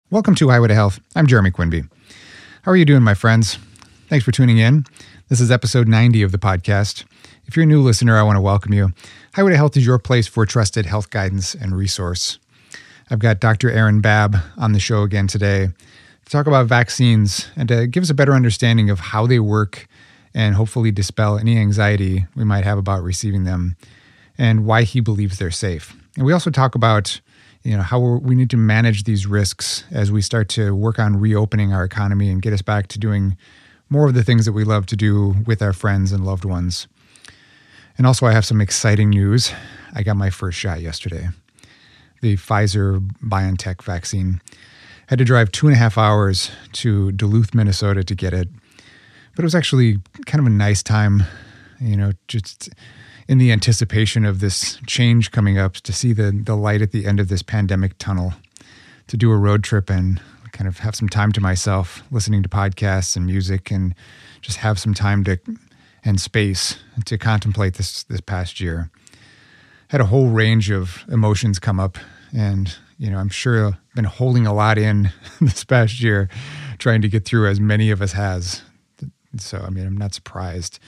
Welcome to Highway to Health. I'm Jeremy Quinby. How are you doing, my friends? Thanks for tuning in. This is episode 90 of the podcast. If you're a new listener, I want to welcome you. Highway to Health is your place for trusted health guidance and resource. I've got Dr. Aaron Babb on the show again today to talk about vaccines and to give us a better understanding of how they work and hopefully dispel any anxiety we might have about receiving them and why he believes they're safe. And we also talk about how we need to manage these risks as we start to work on reopening our economy and get us back to doing more of the things that we love to do with our friends and loved ones. And also, I have some exciting news. I got my first shot yesterday. The Pfizer-BioNTech vaccine. I had to drive 2.5 hours to Duluth, Minnesota to get it. But it was actually kind of a nice time, just in the anticipation of this change coming up, to see the light at the end of this pandemic tunnel, to do a road trip and kind of have some time to myself, listening to podcasts and music, and just have some time and space to contemplate this past year. Had a whole range of emotions come up, and I'm sure I've been holding a lot in this past year, trying to get through as many of us has. So, I'm not surprised.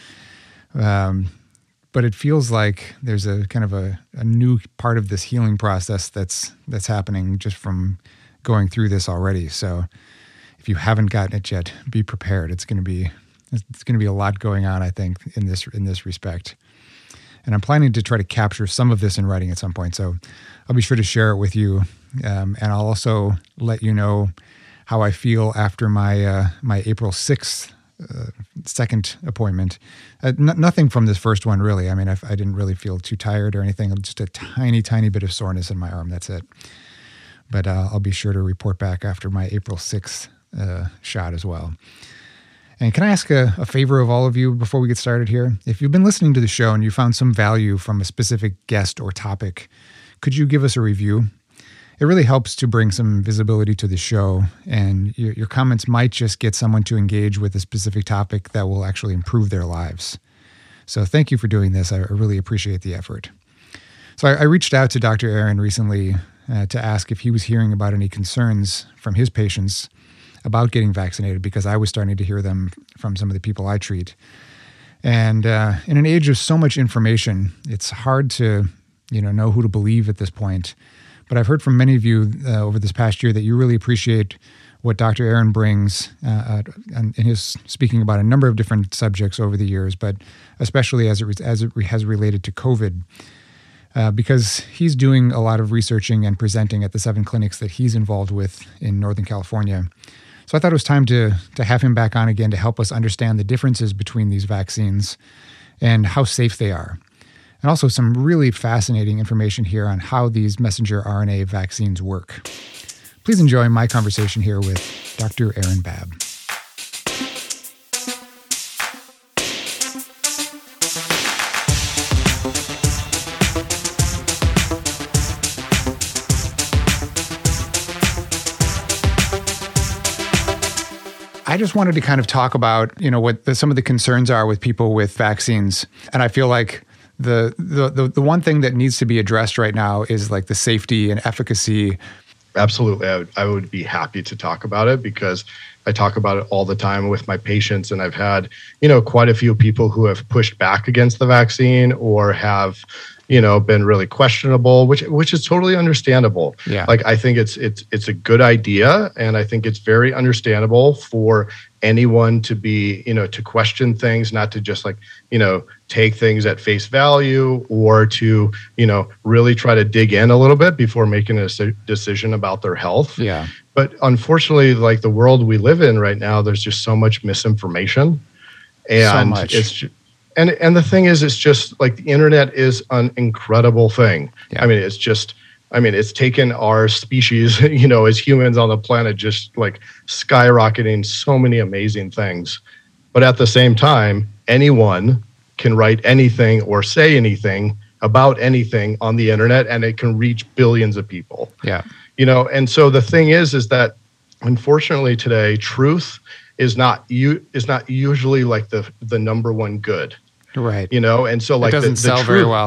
But it feels like there's a kind of a new part of this healing process that's happening just from going through this already. So if you haven't gotten it yet, be prepared. It's going to be a lot going on, I think, in this respect. And I'm planning to try to capture some of this in writing at some point. So I'll be sure to share it with you. And I'll also let you know how I feel after my April 6th second appointment. Nothing from this first one, really. I didn't really feel too tired or anything. Just a tiny, tiny bit of soreness in my arm. That's it. But I'll be sure to report back after my April 6th shot as well. And can I ask a favor of all of you before we get started here? If you've been listening to the show and you found some value from a specific guest or topic, could you give us a review? It really helps to bring some visibility to the show, and your comments might just get someone to engage with a specific topic that will actually improve their lives. So thank you for doing this. I really appreciate the effort. So I reached out to Dr. Aaron recently to ask if he was hearing about any concerns from his patients about getting vaccinated, because I was starting to hear them from some of the people I treat. And in an age of so much information, it's hard to know who to believe at this point. But I've heard from many of you over this past year that you really appreciate what Dr. Aaron brings in his speaking about a number of different subjects over the years, but especially as it has related to COVID, because he's doing a lot of researching and presenting at the 7 clinics that he's involved with in Northern California. So I thought it was time to have him back on again to help us understand the differences between these vaccines and how safe they are. And also some really fascinating information here on how these messenger RNA vaccines work. Please enjoy my conversation here with Dr. Aaron Babb. I just wanted to kind of talk about, what some of the concerns are with people with vaccines. And I feel like the one thing that needs to be addressed right now is like the safety and efficacy. Absolutely. I would be happy to talk about it, because I talk about it all the time with my patients, and I've had, quite a few people who have pushed back against the vaccine or have, been really questionable, which is totally understandable. Yeah. Like, I think it's a good idea, and I think it's very understandable for anyone to be, to question things, not to just take things at face value, or to, really try to dig in a little bit before making a decision about their health. Yeah. But unfortunately, like the world we live in right now, there's just so much misinformation. And so much. It's and the thing is, it's just like the internet is an incredible thing. Yeah. It's taken our species, as humans on the planet, just like skyrocketing so many amazing things. But at the same time, anyone can write anything or say anything about anything on the internet, and it can reach billions of people. Yeah. And so the thing is that unfortunately today, truth is not usually like the number one good. Right. And so like it doesn't the sell truth, very well.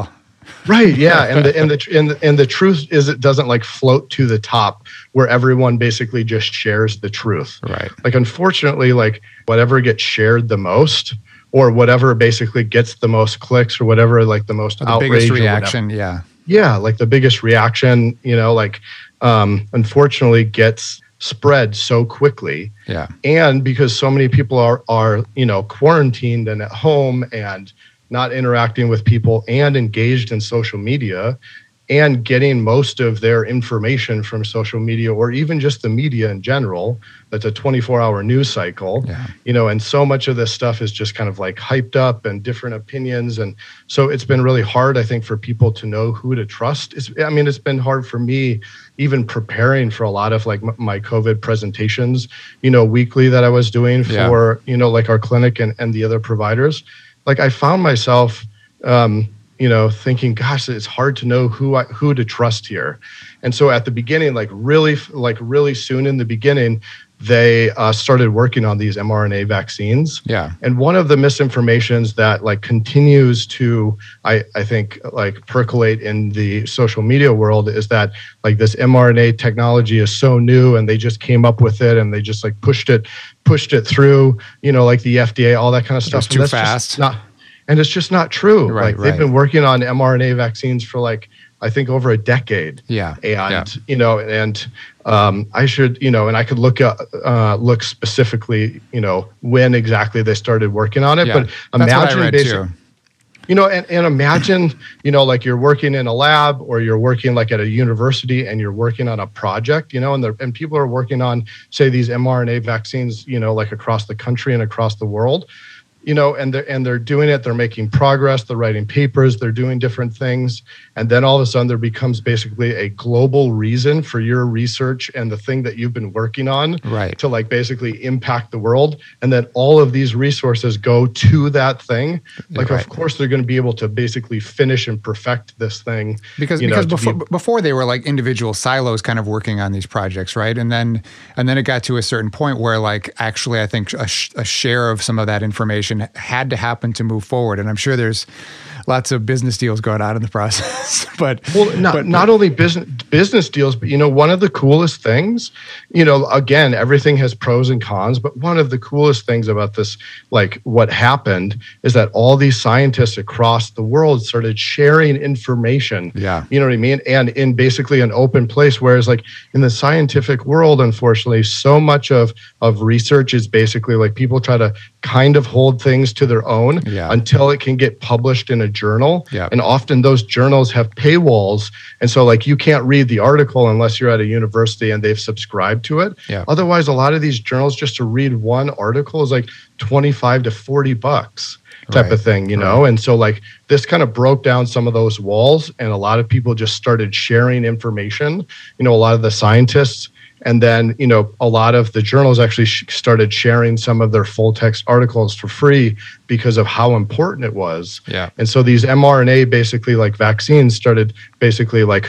Right. Yeah. And the truth is, it doesn't like float to the top where everyone basically just shares the truth. Right. Like, unfortunately, like whatever gets shared the most, or whatever basically gets the most clicks, or whatever, like the most outrage, biggest reaction. Yeah. Yeah. Like the biggest reaction, like, unfortunately gets spread so quickly. Yeah. And because so many people are, quarantined and at home and not interacting with people and engaged in social media and getting most of their information from social media, or even just the media in general, that's a 24-hour news cycle, and so much of this stuff is just kind of like hyped up and different opinions. And so it's been really hard, I think, for people to know who to trust. It's been hard for me even preparing for a lot of like my COVID presentations, weekly that I was doing for, like our clinic and the other providers. Like I found myself, thinking, gosh, it's hard to know who to trust here. And so at the beginning, really soon in the beginning, they started working on these mRNA vaccines. Yeah. And one of the misinformations that like continues to, I think, like percolate in the social media world is that like this mRNA technology is so new and they just came up with it and they just like pushed it through, like the FDA, all that kind of stuff. It's too fast. And it's just not true. Right, they've been working on mRNA vaccines for like, I think over a decade. Yeah. And, I should, and I could look specifically, when exactly they started working on it. Yeah. But imagine basically, and imagine, like you're working in a lab or you're working like at a university and you're working on a project, and people are working on, say, these mRNA vaccines, like across the country and across the world. And they're doing it. They're making progress. They're writing papers. They're doing different things. And then all of a sudden there becomes basically a global reason for your research and the thing that you've been working on to like basically impact the world. And then all of these resources go to that thing. Like, of course, they're going to be able to basically finish and perfect this thing. Because before they were like individual silos kind of working on these projects, right? And then it got to a certain point where like actually I think a share of some of that information had to happen to move forward. And I'm sure there's lots of business deals going on in the process. Not only business deals, but one of the coolest things, again, everything has pros and cons, but one of the coolest things about this, like what happened, is that all these scientists across the world started sharing information. Yeah. You know what I mean? And in basically an open place, whereas like in the scientific world, unfortunately, so much of research is basically like people try to kind of hold things to their own until it can get published in a journal. Yeah. And often those journals have paywalls. And so like you can't read the article unless you're at a university and they've subscribed to it. Yeah. Otherwise, a lot of these journals, just to read one article is like $25 to $40 type of thing, And so like this kind of broke down some of those walls, and a lot of people just started sharing information, a lot of the scientists. And then, a lot of the journals actually started sharing some of their full text articles for free because of how important it was. Yeah. And so these mRNA basically like vaccines started basically like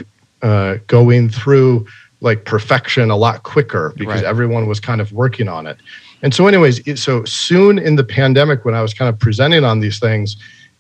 going through like perfection a lot quicker because everyone was kind of working on it. And so anyways, so soon in the pandemic, when I was kind of presenting on these things,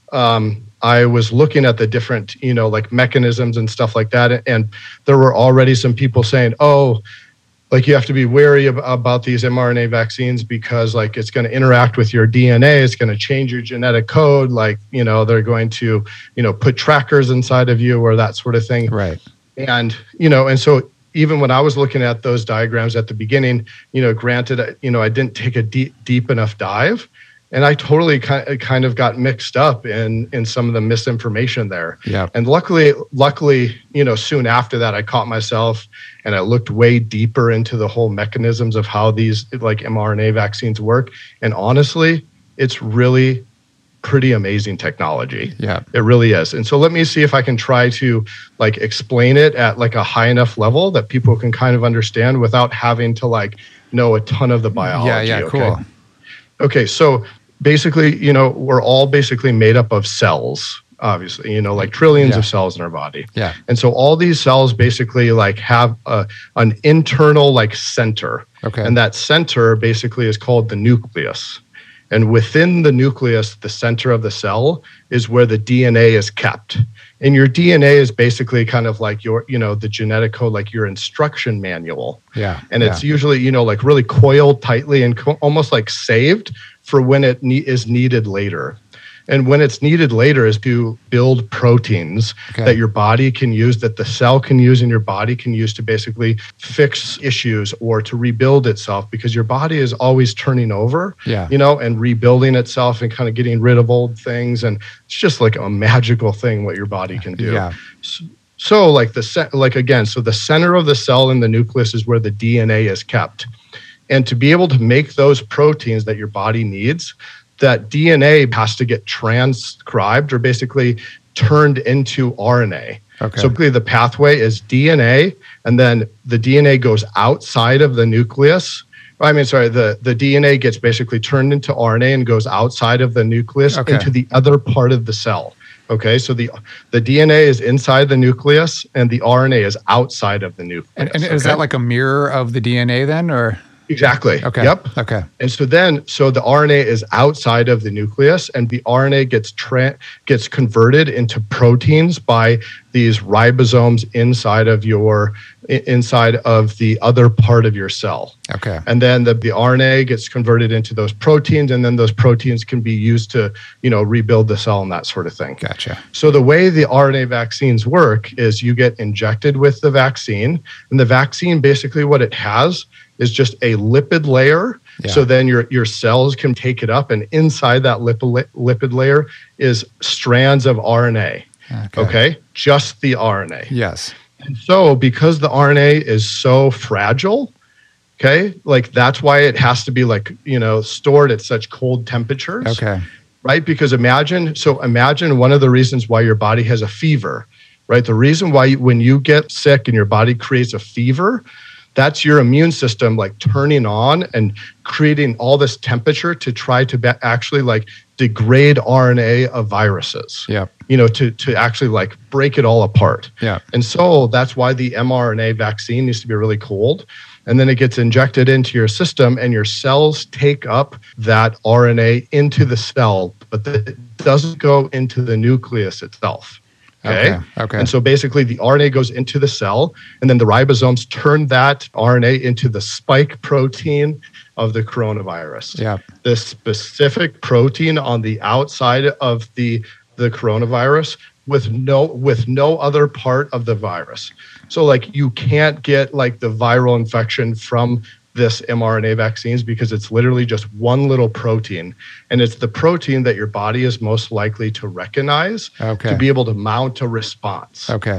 I was looking at the different, like mechanisms and stuff like that. And there were already some people saying, like you have to be wary about these mRNA vaccines because like it's going to interact with your DNA. It's going to change your genetic code. Like, they're going to, put trackers inside of you or that sort of thing. Right. And, and so even when I was looking at those diagrams at the beginning, granted, I didn't take a deep enough dive. And I totally kind of got mixed up in some of the misinformation there. Yeah. And luckily, soon after that, I caught myself and I looked way deeper into the whole mechanisms of how these like mRNA vaccines work. And honestly, it's really pretty amazing technology. Yeah. It really is. And so let me see if I can try to like explain it at like a high enough level that people can kind of understand without having to like know a ton of the biology. Yeah, cool. Okay, so basically, we're all basically made up of cells, obviously, like trillions of cells in our body. Yeah. And so all these cells basically like have an internal like center. Okay. And that center basically is called the nucleus. And within the nucleus, the center of the cell is where the DNA is kept. And your DNA is basically kind of like your, the genetic code, like your instruction manual. Yeah. And it's usually, like really coiled tightly and almost like saved for when it is needed later. And when it's needed later is to build proteins that your body can use, that the cell can use and your body can use to basically fix issues or to rebuild itself, because your body is always turning over, and rebuilding itself and kind of getting rid of old things. And it's just like a magical thing what your body can do. Yeah. So like the center of the cell in the nucleus is where the DNA is kept. And to be able to make those proteins that your body needs, that DNA has to get transcribed or basically turned into RNA. Okay. So basically the pathway is DNA, and then the DNA goes outside of the nucleus. The DNA gets basically turned into RNA and goes outside of the nucleus into the other part of the cell. Okay, so the DNA is inside the nucleus and the RNA is outside of the nucleus. And is that like a mirror of the DNA then, or? Exactly. Okay. Yep. Okay. And so the RNA is outside of the nucleus, and the RNA gets converted into proteins by these ribosomes inside of the other part of your cell. Okay. And then the RNA gets converted into those proteins, and then those proteins can be used to, rebuild the cell and that sort of thing. Gotcha. So the way the RNA vaccines work is you get injected with the vaccine, and the vaccine, basically what it has is just a lipid layer. Yeah. So then your cells can take it up, and inside that lipid layer is strands of RNA. Okay? Just the RNA. Yes. And so because the RNA is so fragile, like that's why it has to be stored at such cold temperatures. Okay. Right? Because imagine one of the reasons why your body has a fever, right? The reason why when you get sick and your body creates a fever, that's your immune system like turning on and creating all this temperature to try to actually like degrade RNA of viruses. Yeah. To actually like break it all apart. Yeah. And so that's why the mRNA vaccine needs to be really cold. And then it gets injected into your system, and your cells take up that RNA into the cell, but it doesn't go into the nucleus itself. Okay. And so basically the RNA goes into the cell, and then the ribosomes turn that RNA into the spike protein of the coronavirus. Yeah. The specific protein on the outside of the coronavirus with no other part of the virus. So like you can't get like the viral infection from this mRNA vaccines because it's literally just one little protein, and it's the protein that your body is most likely to recognize to be able to mount a response. Okay.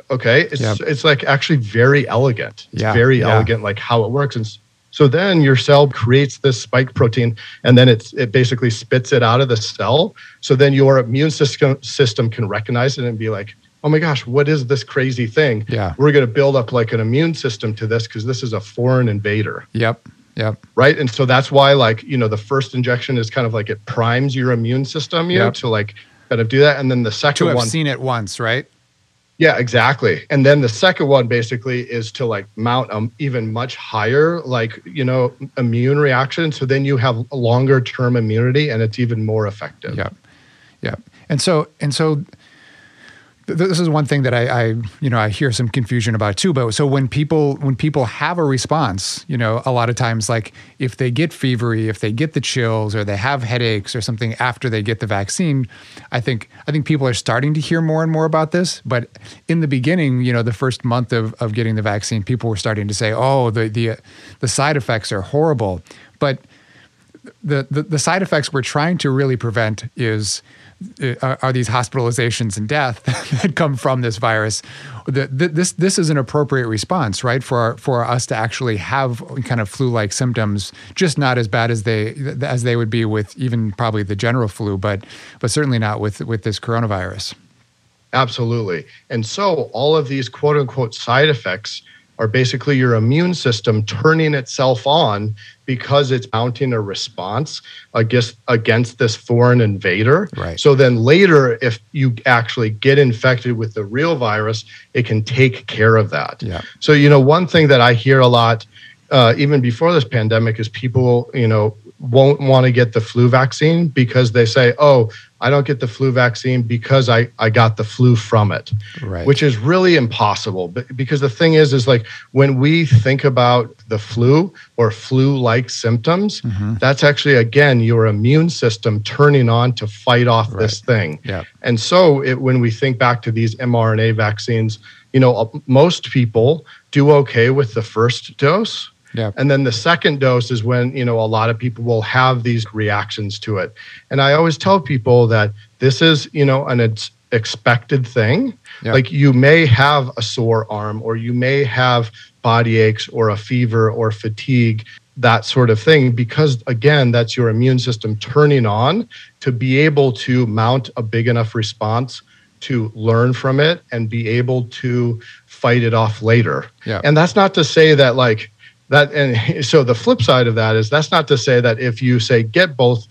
It's like actually very elegant. It's very elegant, like how it works. And so then your cell creates this spike protein, and then it basically spits it out of the cell. So then your immune system can recognize it and be like, oh my gosh, what is this crazy thing? Yeah. We're going to build up like an immune system to this because this is a foreign invader. Yep. Right. And so that's why the first injection is kind of like it primes your immune system, to like kind of do that. And then the second one. To have seen it once, right? Yeah, exactly. And then the second one basically is to like mount even much higher, immune reaction. So then you have a longer term immunity, and it's even more effective. Yep. And so this is one thing that I hear some confusion about too. But so when people have a response, a lot of times, like if they get fevery, if they get the chills, or they have headaches or something after they get the vaccine, I think people are starting to hear more and more about this. But in the beginning, the first month of getting the vaccine, people were starting to say, "Oh, the side effects are horrible." But the side effects we're trying to really prevent are these hospitalizations and death that come from this virus. This is an appropriate response, right, for us to actually have kind of flu-like symptoms, just not as bad as they would be with even probably the general flu, but certainly not with this coronavirus. Absolutely. And so all of these quote unquote side effects are basically your immune system turning itself on because it's mounting a response against this foreign invader. Right. So then later, if you actually get infected with the real virus, it can take care of that. Yeah. So, one thing that I hear a lot, even before this pandemic, is people, won't want to get the flu vaccine because they say, oh, I don't get the flu vaccine because I got the flu from it, Right. which is really impossible. Because the thing is like when we think about the flu or flu-like symptoms, that's actually, again, your immune system turning on to fight off this thing. Yeah. And so when we think back to these mRNA vaccines, most people do okay with the first dose. Yeah. And then the second dose is when, a lot of people will have these reactions to it. And I always tell people that this is, an expected thing. Yeah. Like you may have a sore arm or you may have body aches or a fever or fatigue, that sort of thing, because again, that's your immune system turning on to be able to mount a big enough response to learn from it and be able to fight it off later. Yeah. And that's not to say that that, and so the flip side of that is that's not to say that if you say get both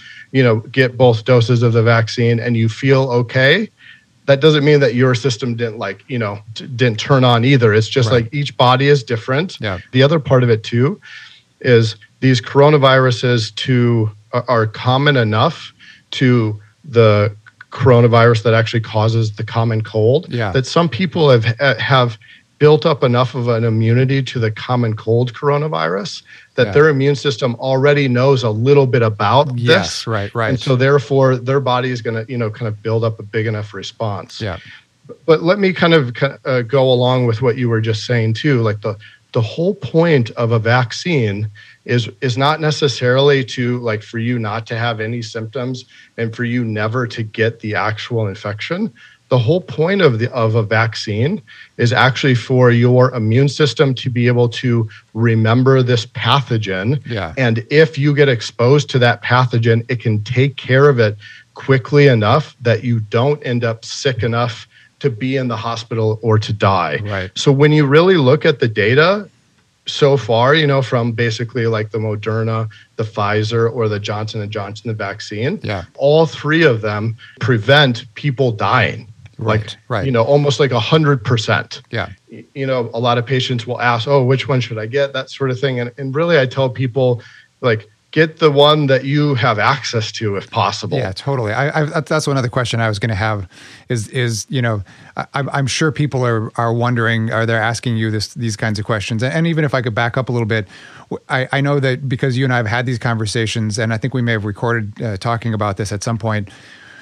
doses of the vaccine and you feel okay, that doesn't mean that your system didn't turn on either. It's just like each body is different. Yeah. The other part of it too is these coronaviruses are common enough to the coronavirus that actually causes the common cold that some people have built up enough of an immunity to the common cold coronavirus that their immune system already knows a little bit about this. Yes, right. And so therefore their body is going to, kind of build up a big enough response. Yeah. But let me kind of go along with what you were just saying too. Like the whole point of a vaccine is not necessarily to for you not to have any symptoms and for you never to get the actual infection. The whole point of a vaccine is actually for your immune system to be able to remember this pathogen. Yeah. And if you get exposed to that pathogen, it can take care of it quickly enough that you don't end up sick enough to be in the hospital or to die. Right. So when you really look at the data so far, from basically like the Moderna, the Pfizer, or the Johnson & Johnson vaccine, all three of them prevent people dying. Right. Almost like 100%. Yeah. A lot of patients will ask, oh, which one should I get? That sort of thing. And really, I tell people, get the one that you have access to if possible. Yeah, totally. That's one other question I was going to have is I'm sure people are wondering, they're asking you these kinds of questions. And even if I could back up a little bit, I know that because you and I have had these conversations, and I think we may have recorded talking about this at some point.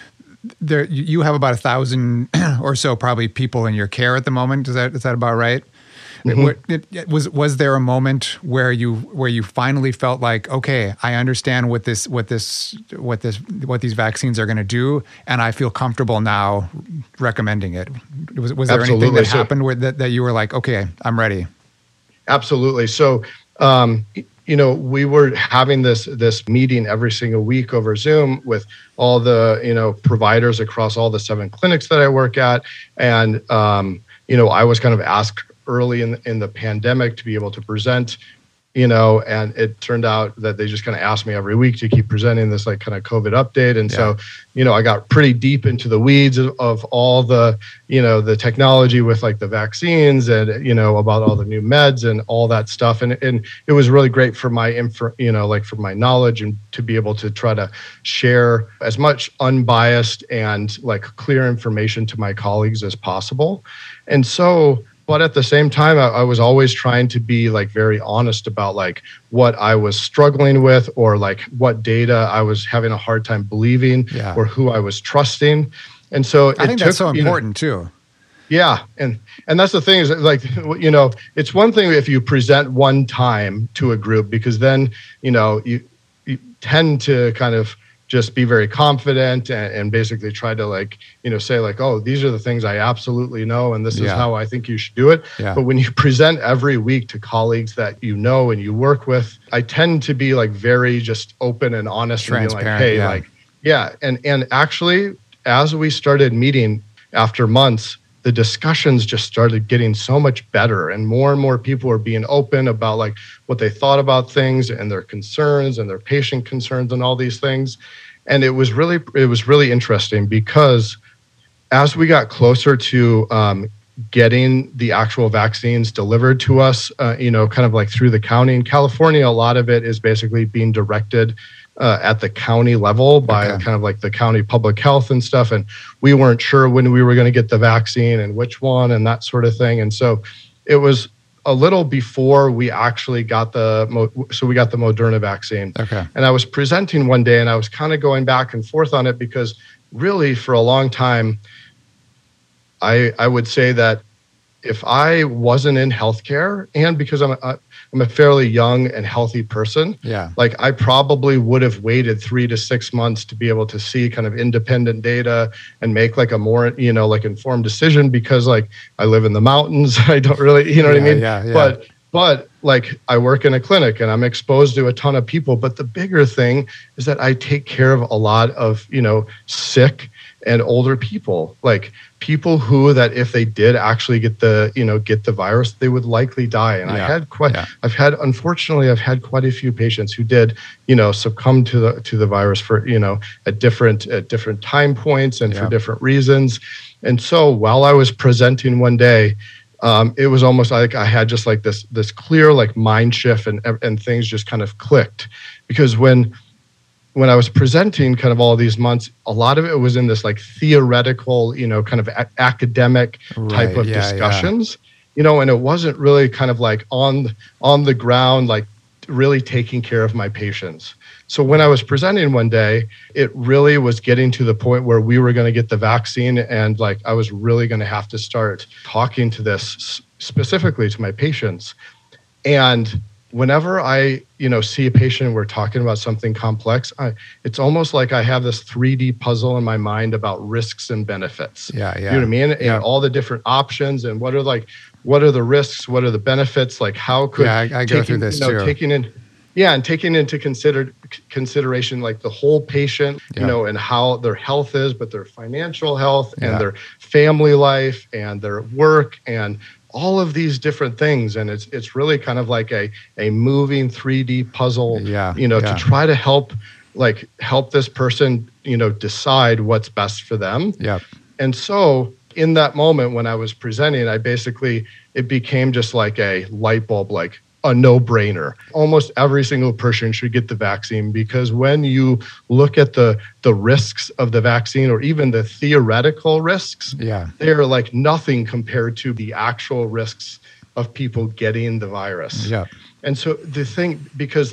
You have about 1,000 or so probably people in your care at the moment. Is that about right? Mm-hmm. Was there a moment where you finally felt like, okay, I understand what these vaccines are going to do, and I feel comfortable now recommending it? Was there anything that happened where that you were like, okay, I'm ready? Absolutely. So, we were having this meeting every single week over Zoom with all the, providers across all the 7 clinics that I work at. And, I was kind of asked early in the pandemic to be able to present, and it turned out that they just kind of asked me every week to keep presenting this kind of COVID update. And so, I got pretty deep into the weeds of all the, the technology with the vaccines and, about all the new meds and all that stuff. And it was really great for my for my knowledge and to be able to try to share as much unbiased and clear information to my colleagues as possible. And so, but at the same time, I was always trying to be very honest about what I was struggling with or what data I was having a hard time believing or who I was trusting. And so I think that's so important too. Yeah. And that's the thing is it's one thing if you present one time to a group because then, you tend to kind of just be very confident and basically try to say oh, these are the things I absolutely know. And this is how I think you should do it. Yeah. But when you present every week to colleagues that you know and you work with, I tend to be very just open and honest transparent, and be hey, And actually, as we started meeting after months, the discussions just started getting so much better and more people were being open about what they thought about things and their concerns and their patient concerns and all these things. And it was really interesting because as we got closer to getting the actual vaccines delivered to us, kind of through the county in California, a lot of it is basically being directed at the county level by kind of like the county public health and stuff. And we weren't sure when we were going to get the vaccine and which one and that sort of thing. And so it was a little before we actually got we got the Moderna vaccine. Okay. And I was presenting one day and I was kind of going back and forth on it because really for a long time, I would say that if I wasn't in healthcare, and because I'm a fairly young and healthy person, like I probably would have waited 3 to 6 months to be able to see kind of independent data and make like a more, like informed decision, because like I live in the mountains. I don't really, what I mean? Yeah. But like I work in a clinic and I'm exposed to a ton of people. But the bigger thing is that I take care of a lot of, sick and older people, like people who that if they did actually get the virus, they would likely die. And unfortunately, I've had quite a few patients who did, succumb to the virus for, at different time points and for different reasons. And so while I was presenting one day, it was almost like I had just like this clear like mind shift and things just kind of clicked, because when I was presenting kind of all these months, a lot of it was in this like theoretical, kind of academic type of discussions, and it wasn't really kind of like on the ground, like really taking care of my patients. So when I was presenting one day, it really was getting to the point where we were going to get the vaccine, and like I was really going to have to start talking to this specifically to my patients. And whenever I, see a patient and we're talking about something complex, it's almost like I have this 3D puzzle in my mind about risks and benefits. Yeah. You know what I mean? And all the different options and what are the risks, what are the benefits, like how could I go through this too. taking into consideration like the whole patient, and how their health is, but their financial health and their family life and their work and all of these different things. And it's really kind of like a moving 3D puzzle, to try to help this person, decide what's best for them. Yeah. And so in that moment when I was presenting, it became just like a light bulb, like a no-brainer. Almost every single person should get the vaccine, because when you look at the risks of the vaccine, or even the theoretical risks, they're like nothing compared to the actual risks of people getting the virus. Yeah. And so the thing, because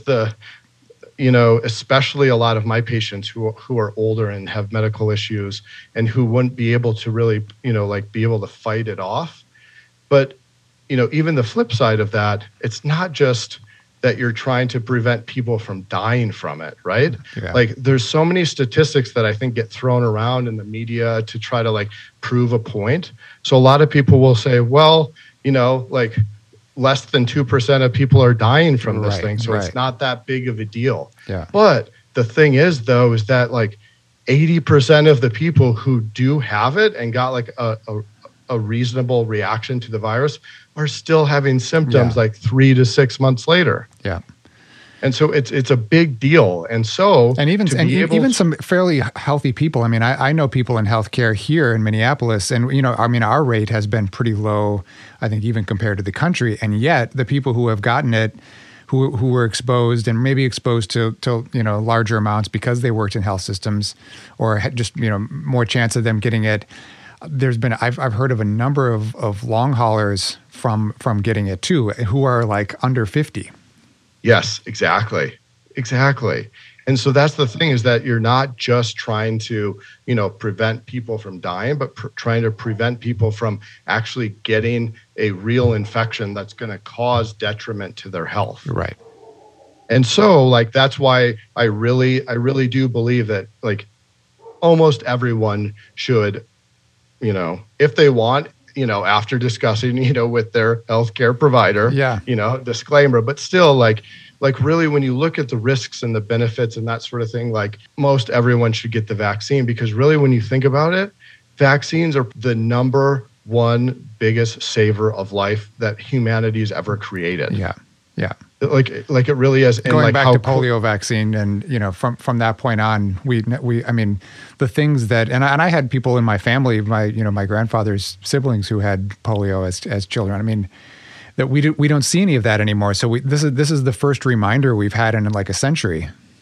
especially a lot of my patients who are older and have medical issues and who wouldn't be able to really, be able to fight it off. But even the flip side of that, it's not just that you're trying to prevent people from dying from it, right? Yeah. Like there's so many statistics that I think get thrown around in the media to try to like prove a point. So a lot of people will say, well, like less than 2% of people are dying from this thing. So it's not that big of a deal. Yeah. But the thing is though, is that like 80% of the people who do have it and got like a reasonable reaction to the virus are still having symptoms like 3 to 6 months later. Yeah. And so it's a big deal. And so even some fairly healthy people. I mean, I know people in healthcare here in Minneapolis, and our rate has been pretty low, I think, even compared to the country. And yet the people who have gotten it, who were exposed and maybe exposed to larger amounts because they worked in health systems, or had just more chance of them getting it. I've heard of a number of long haulers from getting it too, who are like under 50. Yes, exactly. And so that's the thing, is that you're not just trying to, prevent people from dying, but trying to prevent people from actually getting a real infection that's going to cause detriment to their health. Right. And so like, that's why I really do believe that like almost everyone should, if they want, after discussing, with their healthcare provider, disclaimer, but still like really when you look at the risks and the benefits and that sort of thing, like most everyone should get the vaccine, because really when you think about it, vaccines are the number one biggest saver of life that humanity's ever created. Yeah. Yeah. Like it really is. And going like back to polio vaccine, and from that point on, we I mean, the things that, and I had people in my family, my grandfather's siblings who had polio as children. I mean, that we don't see any of that anymore. So this is the first reminder we've had in like a century.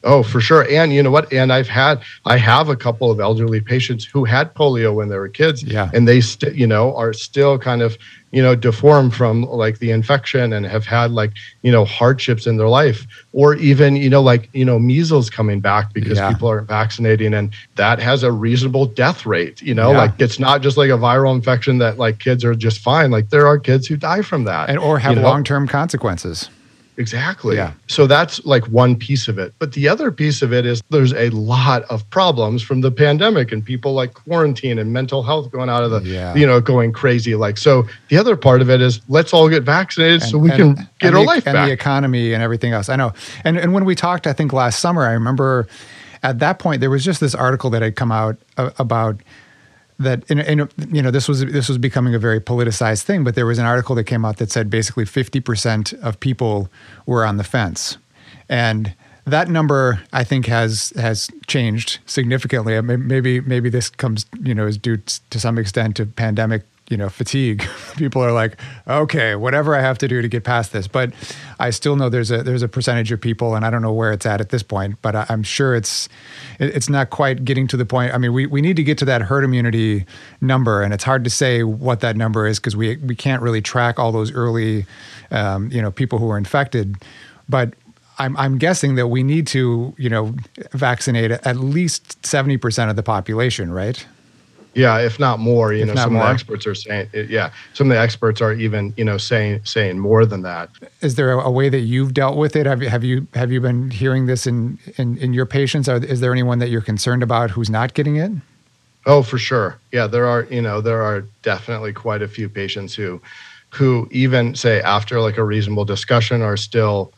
Oh, for sure. And you know what? And I have a couple of elderly patients who had polio when they were kids, Yeah. and they are still kind of, deformed from like the infection and have had like, hardships in their life, or even, measles coming back because Yeah. people aren't vaccinating. And that has a reasonable death rate, Yeah. like it's not just like a viral infection that like kids are just fine. Like there are kids who die from that And or have long-term consequences. Exactly. Yeah. So that's like one piece of it. But the other piece of it is there's a lot of problems from the pandemic and people like quarantine and mental health going out of going crazy. Like, so the other part of it is let's all get vaccinated so we can get our life back. And the economy and everything else. I know. And when we talked, I think last summer, I remember at that point, there was just this article that had come out about that, this was becoming a very politicized thing, but there was an article that came out that said basically 50% of people were on the fence. And that number, I think, has changed significantly. Maybe this comes, is due to some extent to pandemic, fatigue. People are like, okay, whatever I have to do to get past this. But I still know there's a percentage of people, and I don't know where it's at this point, but I'm sure it's not quite getting to the point. I mean, we need to get to that herd immunity number, and it's hard to say what that number is because we can't really track all those early, people who are infected. But I'm guessing that we need to, vaccinate at least 70% of the population, right? Yeah, if not more, some of the experts are saying, some of the experts are even, saying more than that. Is there a way that you've dealt with it? Have you been hearing this in your patients? Is there anyone that you're concerned about who's not getting it? Oh, for sure. Yeah, there are definitely quite a few patients who even say after like a reasonable discussion are still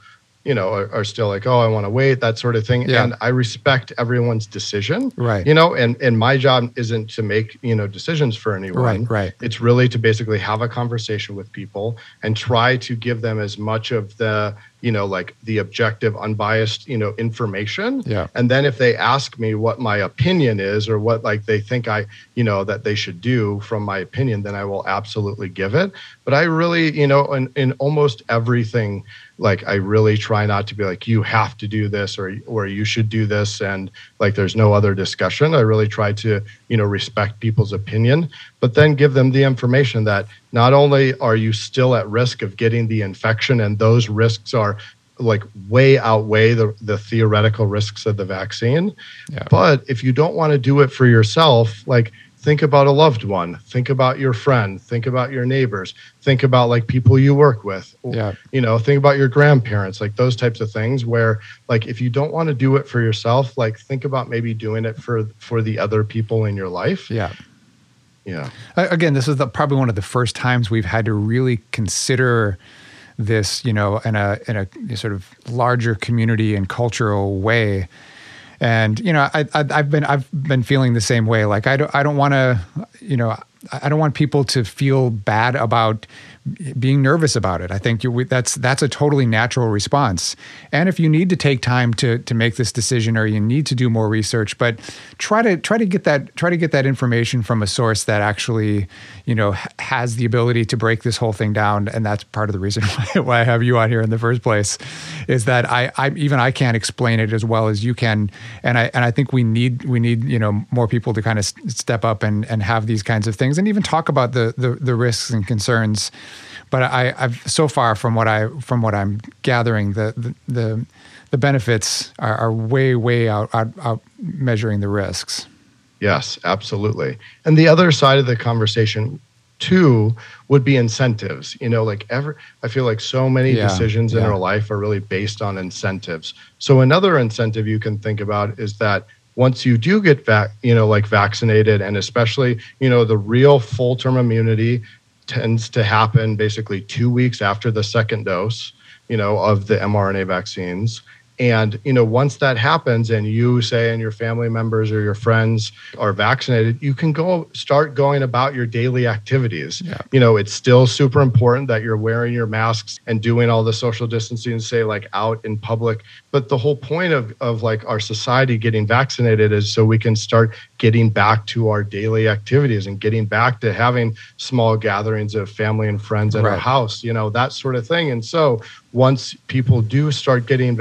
like, oh, I want to wait, that sort of thing. Yeah. And I respect everyone's decision. Right. And my job isn't to make, decisions for anyone. Right. It's really to basically have a conversation with people and try to give them as much of the, like the objective, unbiased, information. Yeah. And then if they ask me what my opinion is or what like they think that they should do from my opinion, then I will absolutely give it. But I really, in almost everything, like I really try not to be like, you have to do this or you should do this. And like, there's no other discussion. I really try to, respect people's opinion, but then give them the information that not only are you still at risk of getting the infection, and those risks are like way outweigh the theoretical risks of the vaccine. Yeah. But if you don't want to do it for yourself, like think about a loved one, think about your friend, think about your neighbors, think about like people you work with, think about your grandparents, like those types of things where like, if you don't want to do it for yourself, like think about maybe doing it for the other people in your life. Yeah. Yeah. Again, this is probably one of the first times we've had to really consider this, in a sort of larger community and cultural way. And I've been feeling the same way. Like I don't want to, I don't want people to feel bad about being nervous about it. I think that's a totally natural response. And if you need to take time to make this decision, or you need to do more research, but try to get that information from a source that actually, has the ability to break this whole thing down. And that's part of the reason why I have you on here in the first place, is that I can't explain it as well as you can. And I think we need more people to kind of step up and have these kinds of things and even talk about the risks and concerns. But I've so far from what I'm gathering, the benefits are way out measuring the risks. Yes, absolutely. And the other side of the conversation too would be incentives. I feel like so many decisions in our life are really based on incentives. So another incentive you can think about is that once you do get vaccinated, and especially, the real full-term immunity tends to happen basically 2 weeks after the second dose, of the mRNA vaccines. And, once that happens and you say, and your family members or your friends are vaccinated, you can start going about your daily activities. Yeah. It's still super important that you're wearing your masks and doing all the social distancing, say like out in public. But the whole point of like our society getting vaccinated is so we can start getting back to our daily activities and getting back to having small gatherings of family and friends at our house, that sort of thing. And so once people do start getting vaccinated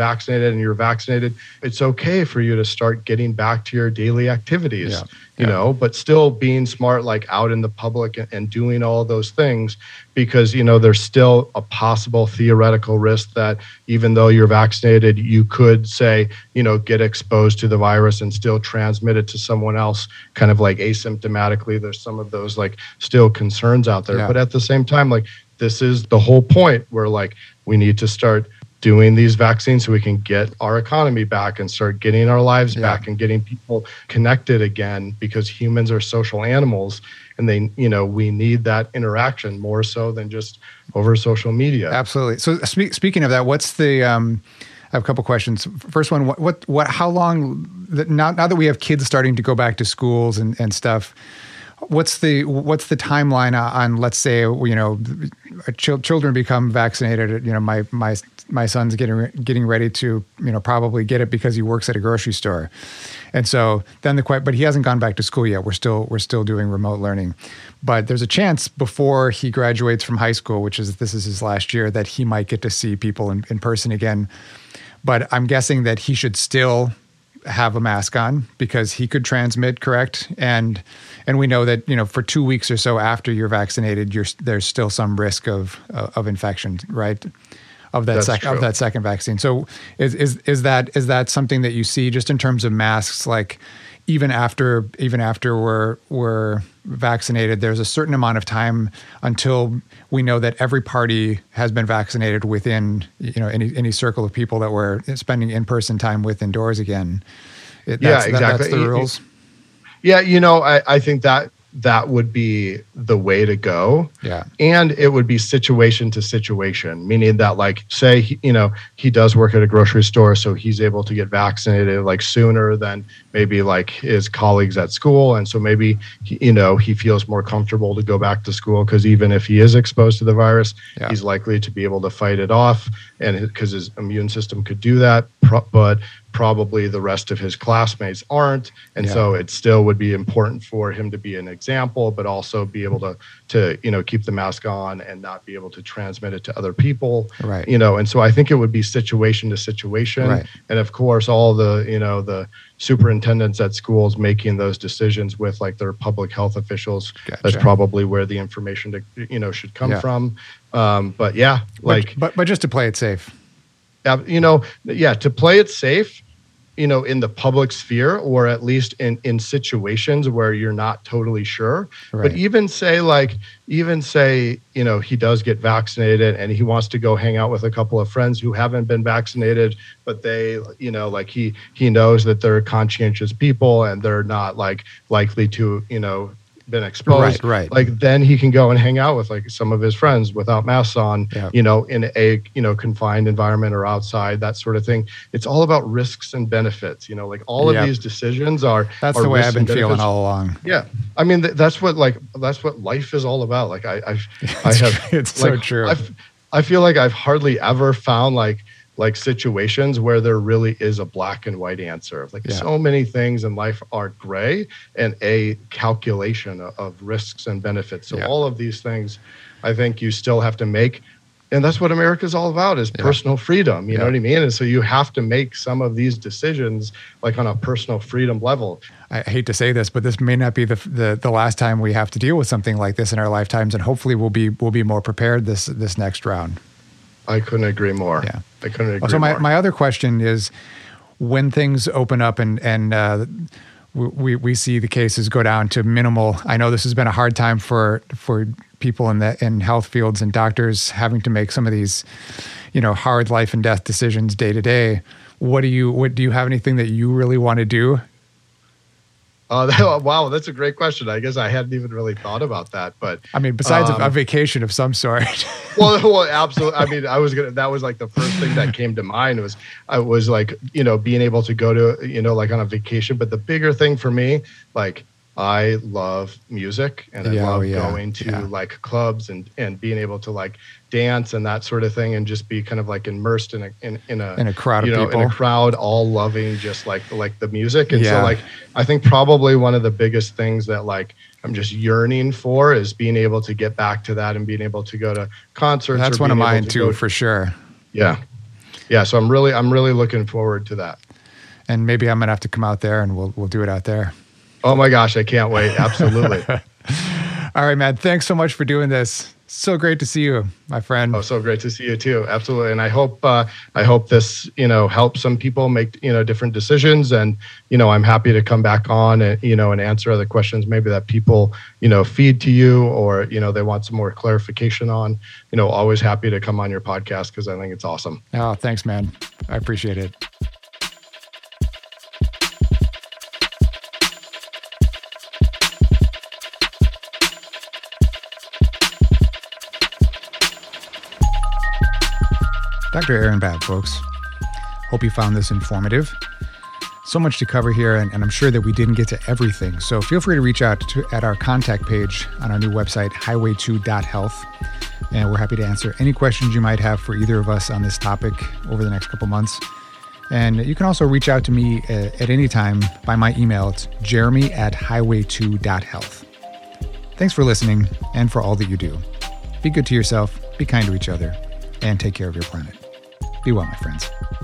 unvaccinated and you're vaccinated, it's okay for you to start getting back to your daily activities, you know, but still being smart, like out in the public and doing all those things, because, you know, there's still a possible theoretical risk that even though you're vaccinated, you could say, you know, get exposed to the virus and still transmit it to someone else kind of like asymptomatically. There's some of those like still concerns out there. But at the same time, like this is the whole point where like we need to start doing these vaccines so we can get our economy back and start getting our lives back and getting people connected again, because humans are social animals and they, you know, we need that interaction more so than just over social media. Absolutely. So speaking of that, what's the, I have a couple questions. First one, how long, now that we have kids starting to go back to schools and stuff, what's the timeline on, let's say, you know, children become vaccinated? You know, my son's getting ready to, you know, probably get it because he works at a grocery store, and so then but he hasn't gone back to school yet. We're still doing remote learning, but there's a chance before he graduates from high school, this is his last year, that he might get to see people in person again. But I'm guessing that he should still have a mask on because he could transmit, correct? And we know that, you know, for 2 weeks or so after you're vaccinated, there's still some risk of infection, right? Of that second vaccine. So is that something that you see just in terms of masks? Like even after we're vaccinated, there's a certain amount of time until we know that every party has been vaccinated within, you know, any circle of people that we're spending in-person time with indoors again. Exactly. That's the rules. Yeah, you know, I think that would be the way to go. Yeah. And it would be situation to situation, meaning that like, say, he does work at a grocery store, so he's able to get vaccinated like sooner than maybe like his colleagues at school. And so maybe, he feels more comfortable to go back to school because even if he is exposed to the virus, he's likely to be able to fight it off, and because his immune system could do that. But probably the rest of his classmates aren't. And so it still would be important for him to be an example, but also be able to keep the mask on and not be able to transmit it to other people. Right. And so I think it would be situation to situation. Right. And of course, all the superintendents at schools making those decisions with like their public health officials. Gotcha. That's probably where the information should come from. But just to play it safe. To play it safe, in the public sphere, or at least in situations where you're not totally sure. Right. But even say he does get vaccinated and he wants to go hang out with a couple of friends who haven't been vaccinated, but they, he knows that they're conscientious people and they're not like likely to, been exposed, right. Like then he can go and hang out with like some of his friends without masks on, in a confined environment or outside, that sort of thing. It's all about risks and benefits. Like all of these decisions are. That's the way I've been feeling all along. Yeah, I mean that's what life is all about. Like I have. It's so true. I feel like I've hardly ever found like situations where there really is a black and white answer. So many things in life are gray and a calculation of risks and benefits. So all of these things, I think you still have to make, and that's what America's all about, is personal freedom. You know what I mean? And so you have to make some of these decisions like on a personal freedom level. I hate to say this, but this may not be the last time we have to deal with something like this in our lifetimes, and hopefully we'll be more prepared this next round. I couldn't agree more. Yeah. I couldn't agree more. So my other question is, when things open up and we see the cases go down to minimal, I know this has been a hard time for people in health fields and doctors having to make some of these, hard life and death decisions day to day. Do you have anything that you really want to do? Wow, that's a great question. I guess I hadn't even really thought about that, but I mean, besides a vacation of some sort. well, absolutely. I mean, that was like the first thing that came to mind was being able to go to, like on a vacation. But the bigger thing for me, like I love music and I love going to like clubs and being able to like dance and that sort of thing and just be kind of like immersed in a crowd of people, in a crowd all loving just like the music. And so like I think probably one of the biggest things that like I'm just yearning for is being able to get back to that and being able to go to concerts. That's one of mine too, for sure. Yeah. Yeah, so I'm really looking forward to that. And maybe I'm gonna have to come out there and we'll do it out there. Oh my gosh, I can't wait. Absolutely. All right, man. Thanks so much for doing this. So great to see you, my friend. Oh, so great to see you too. Absolutely. And I hope this, helps some people make, different decisions. And, I'm happy to come back on and, and answer other questions maybe that people, feed to you or, they want some more clarification on, always happy to come on your podcast because I think it's awesome. Oh, thanks, man. I appreciate it. Dr. Aaron Babb, folks. Hope you found this informative. So much to cover here, and I'm sure that we didn't get to everything. So feel free to reach out at our contact page on our new website, highway2.health. And we're happy to answer any questions you might have for either of us on this topic over the next couple months. And you can also reach out to me at any time by my email. It's jeremy@highway2.health. Thanks for listening and for all that you do. Be good to yourself, be kind to each other, and take care of your planet. Be well, my friends.